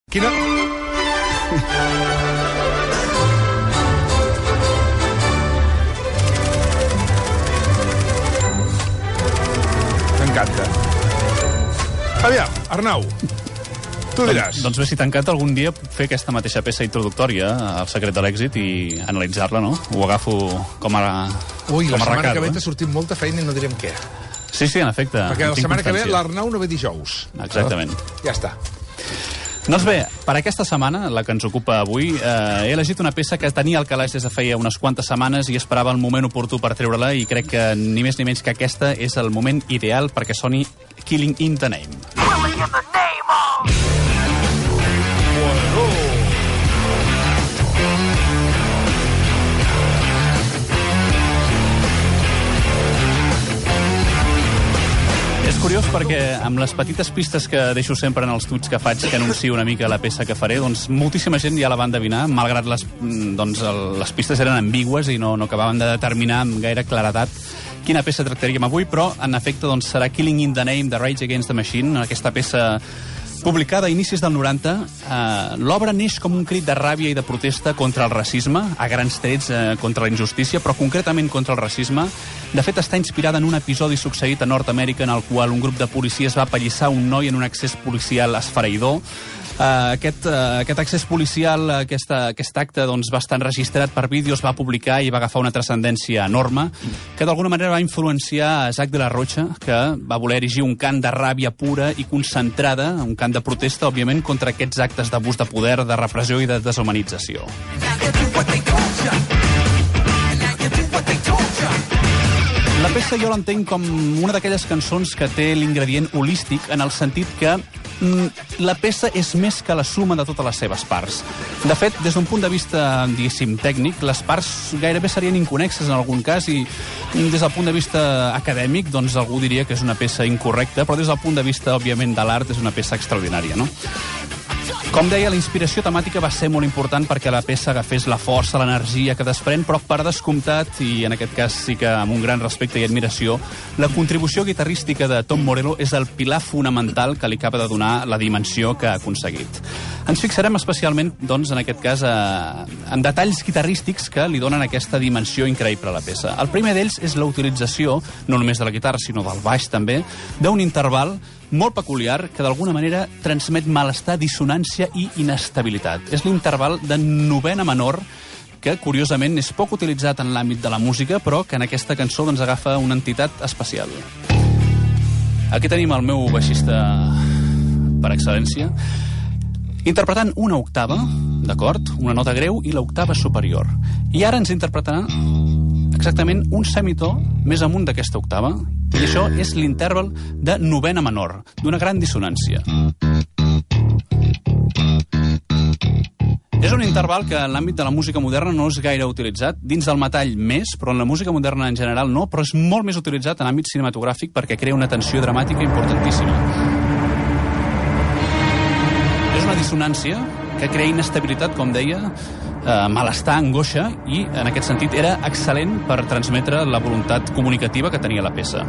Quina... M'encanta. Aviam, Arnau, tu diràs. Doncs bé, si t'encanta algun dia fer aquesta mateixa peça introductòria al secret de l'èxit i analitzar-la, no? Ho agafo com a Ui, la setmana que ve eh? t'ha sortit molta feina i no direm què. Sí, en efecte. Perquè la setmana que ve l'Arnau no ve dijous. Exactament. Ja està. Doncs bé, per aquesta setmana, la que ens ocupa avui, he elegit una peça que tenia al calaix des de feia unes quantes setmanes i esperava el moment oportú per treure-la, i crec que ni més ni menys que aquesta és el moment ideal perquè soni Killing in the Name. Killing in the name of... És curiós perquè amb les petites pistes que deixo sempre en els tuits que faig, que anuncio una mica la peça que faré, doncs moltíssima gent ja la va endevinar, malgrat les pistes eren ambigües i no acabaven de determinar amb gaire claredat quina peça tractaríem avui, però en efecte doncs, serà Killing in the Name de Rage Against the Machine, aquesta peça publicada a inicis del 90. L'obra neix com un crit de ràbia i de protesta contra el racisme, a grans trets contra la injustícia, però concretament contra el racisme. De fet, està inspirada en un episodi succeït a Nord-Amèrica en el qual un grup de policies va apallissar un noi en un accés policial esfereïdor. Aquest accés policial, aquest acte doncs, va estar enregistrat per vídeo, es va publicar i va agafar una transcendència enorme, que d'alguna manera va influenciar Zack de la Rocha, que va voler erigir un cant de ràbia pura i concentrada, un cant de protesta, òbviament, contra aquests actes d'abús de poder, de repressió i de deshumanització. La peça jo l'entenc com una d'aquelles cançons que té l'ingredient holístic, en el sentit que la peça és més que la suma de totes les seves parts. De fet, des d'un punt de vista, diguéssim, tècnic, les parts gairebé serien inconexes en algun cas i des del punt de vista acadèmic, doncs algú diria que és una peça incorrecta, però des del punt de vista, òbviament, de l'art és una peça extraordinària, no? Com deia, la inspiració temàtica va ser molt important perquè la peça agafés la força, l'energia que desprèn, però per descomptat, i en aquest cas sí que amb un gran respecte i admiració, la contribució guitarrística de Tom Morello és el pilar fonamental que li acaba de donar la dimensió que ha aconseguit. Ens fixarem especialment, doncs, en aquest cas, en detalls guitarrístics que li donen aquesta dimensió increïble a la peça. El primer d'ells és la utilització, no només de la guitarra, sinó del baix també, d'un interval molt peculiar que d'alguna manera transmet malestar, dissonància i inestabilitat. És l'interval de novena menor, que curiosament és poc utilitzat en l'àmbit de la música, però que en aquesta cançó doncs, agafa una entitat especial. Aquí tenim el meu baixista per excel·lència, interpretant una octava, d'acord? Una nota greu i l'octava superior. I ara ens interpretarà exactament un semitó més amunt d'aquesta octava, i això és l'interval de novena menor, d'una gran dissonància. És un interval que en l'àmbit de la música moderna no és gaire utilitzat, dins del metall més, però en la música moderna en general no, però és molt més utilitzat en l'àmbit cinematogràfic perquè crea una tensió dramàtica importantíssima. És una dissonància que crea inestabilitat, com deia, malestar, angoixa, i en aquest sentit era excel·lent per transmetre la voluntat comunicativa que tenia la peça.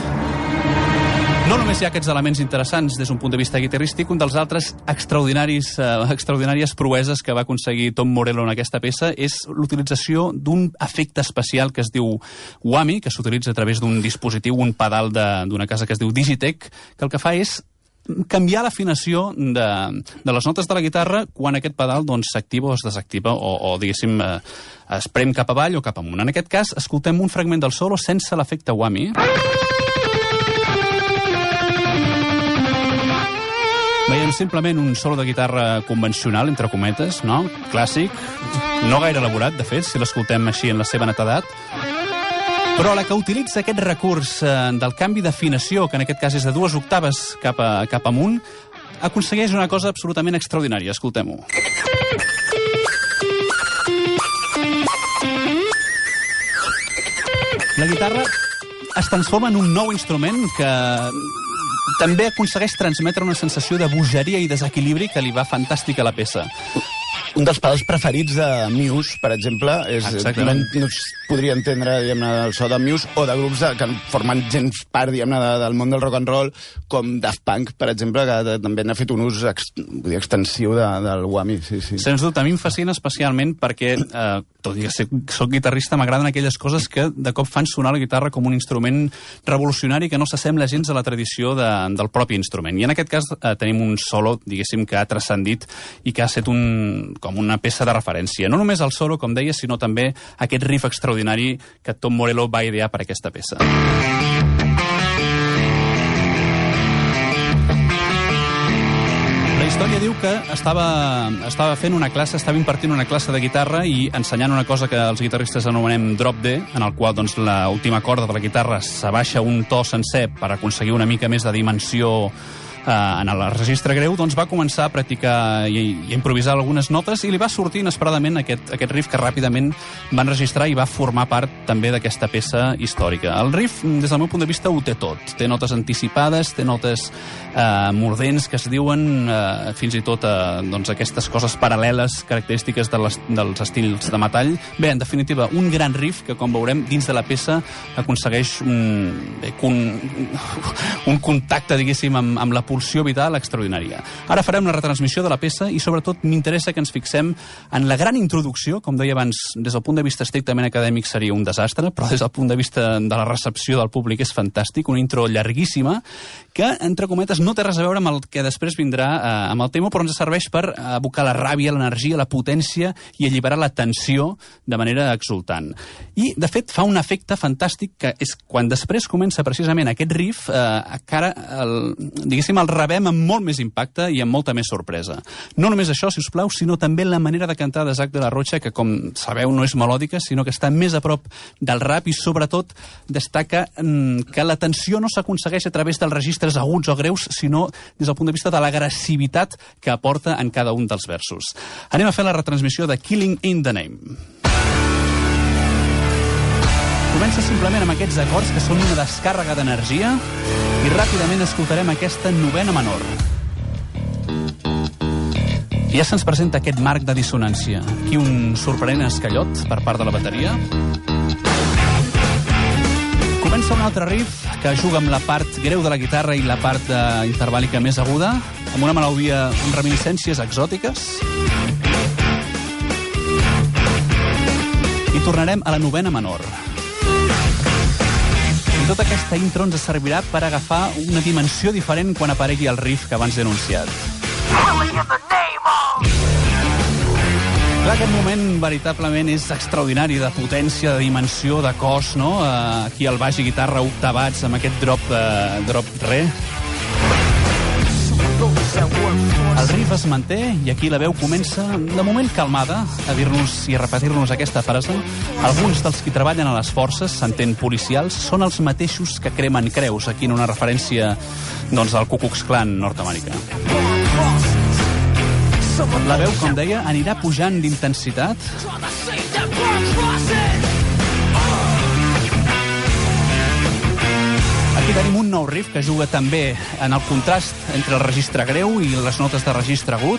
No només hi ha aquests elements interessants des d'un punt de vista guitarrístic, un dels altres extraordinàries proeses que va aconseguir Tom Morello en aquesta peça és l'utilització d'un efecte especial que es diu Whammy, que s'utilitza a través d'un dispositiu, un pedal d'una casa que es diu Digitech, que el que fa és canviar l'afinació de les notes de la guitarra quan aquest pedal s'activa o es desactiva o diguéssim, es prem cap avall o cap amunt. En aquest cas, escoltem un fragment del solo sense l'efecte Whammy. Veiem simplement un solo de guitarra convencional, entre cometes, no? Clàssic, no gaire elaborat, de fet, si l'escoltem així en la seva netedat. Però la que utilitza aquest recurs del canvi d'afinació, que en aquest cas és de 2 octaves cap amunt, aconsegueix una cosa absolutament extraordinària. Escoltem-ho. La guitarra es transforma en un nou instrument que també aconsegueix transmetre una sensació de bogeria i desequilibri que li va fantàstica a la peça. un dels pedals preferits de Muse, per exemple, no es podria entendre, diguem-ne, el so de Muse o de grups que formen gens part, diguem-ne, del món del rock and roll, com Daft Punk, per exemple, que també n'ha fet un ús extensiu del whammy. Sí. Sens dubte, a mi em fascina especialment perquè, tot i que soc guitarrista, m'agraden aquelles coses que de cop fan sonar la guitarra com un instrument revolucionari que no s'assembla gens a la tradició del propi instrument. I en aquest cas tenim un solo, diguéssim, que ha transcendit i que ha estat com una peça de referència. No només el solo, com deia, sinó també aquest riff extraordinari que Tom Morello va idear per aquesta peça. La història diu que estava fent una classe, estava impartint una classe de guitarra i ensenyant una cosa que els guitarristes anomenem drop D, en el qual l'última corda de la guitarra s'abaixa un to sencer per aconseguir una mica més de dimensió en el registre greu, doncs va començar a practicar i a improvisar algunes notes i li va sortir inesperadament aquest riff que ràpidament va enregistrar i va formar part també d'aquesta peça històrica. El riff, des del meu punt de vista, ho té tot. Té notes anticipades, té notes mordents que es diuen, fins i tot aquestes coses paral·leles característiques dels estils de metall. Bé, en definitiva, un gran riff que, com veurem, dins de la peça aconsegueix un contacte, diguéssim, amb la pulsió vital extraordinària. Ara farem la retransmissió de la peça i sobretot m'interessa que ens fixem en la gran introducció. Com deia abans, des del punt de vista estrictament acadèmic seria un desastre, però des del punt de vista de la recepció del públic és fantàstic, una intro llarguíssima que, entre cometes, no té res a veure amb el que després vindrà amb el tema, però ens serveix per evocar la ràbia, l'energia, la potència i alliberar la tensió de manera exultant. I, de fet, fa un efecte fantàstic que és quan després comença precisament aquest riff, encara, diguéssim, el rebem amb molt més impacte i amb molta més sorpresa. No només això, si us plau, sinó també la manera de cantar de Zack de la Rocha, que, com sabeu, no és melòdica, sinó que està més a prop del rap i, sobretot, destaca que la tensió no s'aconsegueix a través dels registres aguts o greus, sinó des del punt de vista de l'agressivitat que aporta en cada un dels versos. Anem a fer la retransmissió de Killing in the Name. Comença simplement amb aquests acords que són una descàrrega d'energia i ràpidament escoltarem aquesta novena menor. I ja se'ns presenta aquest marc de dissonància. Aquí un sorprenent escallot per part de la bateria. Comença un altre riff que juga amb la part greu de la guitarra i la part intervàlica més aguda, amb una melodia amb reminiscències exòtiques. I tornarem a la novena menor. I tota aquesta intro ens servirà per agafar una dimensió diferent quan aparegui el riff que abans he anunciat. Clar, aquest moment veritablement és extraordinari, de potència, de dimensió, de cos, no? Aquí el baix i guitarra octavats amb aquest drop re. El riff es manté i aquí la veu comença, de moment calmada, a dir-nos i a repetir-nos aquesta frase. Alguns dels qui treballen a les forces, s'entén policials, són els mateixos que cremen creus, aquí en una referència al Ku Klux Klan nord-americà. La veu, com deia, anirà pujant d'intensitat. Aquí tenim un nou riff que juga també en el contrast entre el registre greu i les notes de registre agut.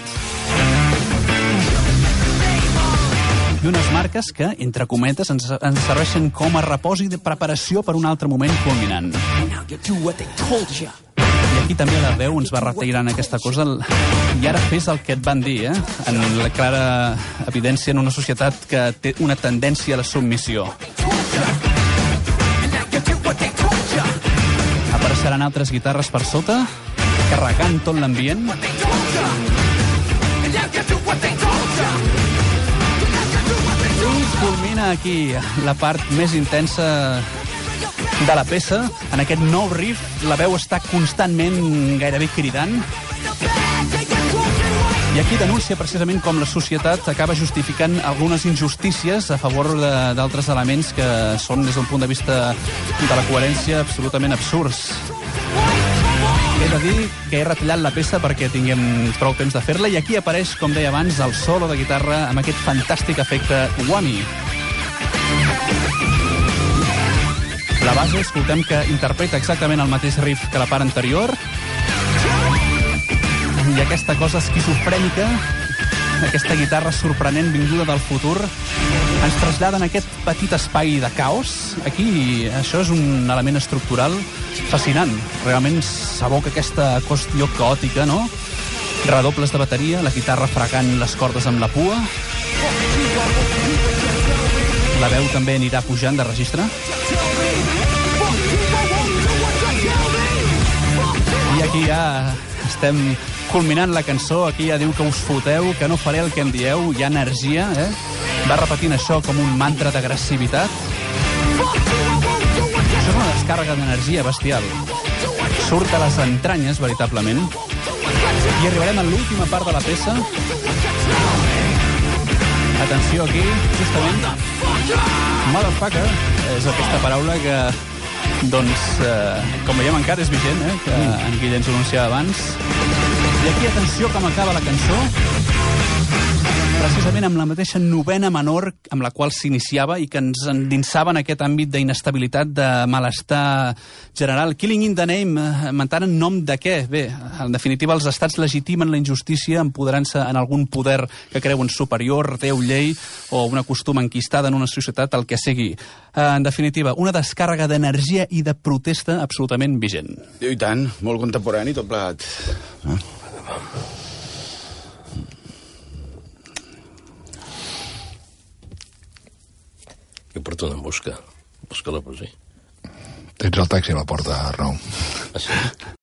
I unes marques que, entre cometes, ens serveixen com a repòs i de preparació per un altre moment culminant. I aquí també la veu ens va retirant aquesta cosa. I ara fes el que et van dir, en la clara evidència en una societat que té una tendència a la submissió. Apareixeran altres guitarres per sota, carregant tot l'ambient. I culmina aquí la part més intensa de la peça. En aquest nou riff la veu està constantment gairebé cridant. I aquí denuncia precisament com la societat acaba justificant algunes injustícies a favor d'altres elements que són, des d'un punt de vista de la coherència, absolutament absurds. He de dir que he retallat la peça perquè tinguem prou temps de fer-la, i aquí apareix, com deia abans, el solo de guitarra amb aquest fantàstic efecte whammy. La base, escoltem que interpreta exactament el mateix riff que la part anterior, i aquesta cosa esquizofrènica aquesta guitarra sorprenent vinguda del futur, ens trasllada en aquest petit espai de caos. Aquí això és un element estructural fascinant. Realment s'aboca aquesta qüestió caòtica, no? Redobles de bateria, la guitarra fregant les cordes amb la pua. La veu també anirà pujant de registre. I aquí ja estem culminant la cançó. Aquí ja diu que us foteu, que no faré el que em dieu. Hi ha energia, Va repetint això com un mantra d'agressivitat. Això és una descàrrega d'energia bestial. Surt a les entranyes, veritablement. I arribarem a l'última part de la peça. Atenció aquí, justament. Motherfucker és aquesta paraula que, doncs, com veiem encara és vigent, que en Guillem ens anunciava abans. I aquí, atenció, com acaba la cançó. Precisament amb la mateixa novena menor amb la qual s'iniciava i que ens endinsava en aquest àmbit d'inestabilitat, de malestar general. Killing in the name, mentant en nom de què? Bé, en definitiva, els estats legitimen la injustícia empoderant-se en algun poder que creuen superior, Déu, llei o una costum enquistada en una societat, el que sigui. En definitiva, una descàrrega d'energia i de protesta absolutament vigent. I tant, molt contemporani tot plegat. Què porten en busca? Busca la poesia. Tens el taxi a la porta, Arnau. Ah, sí?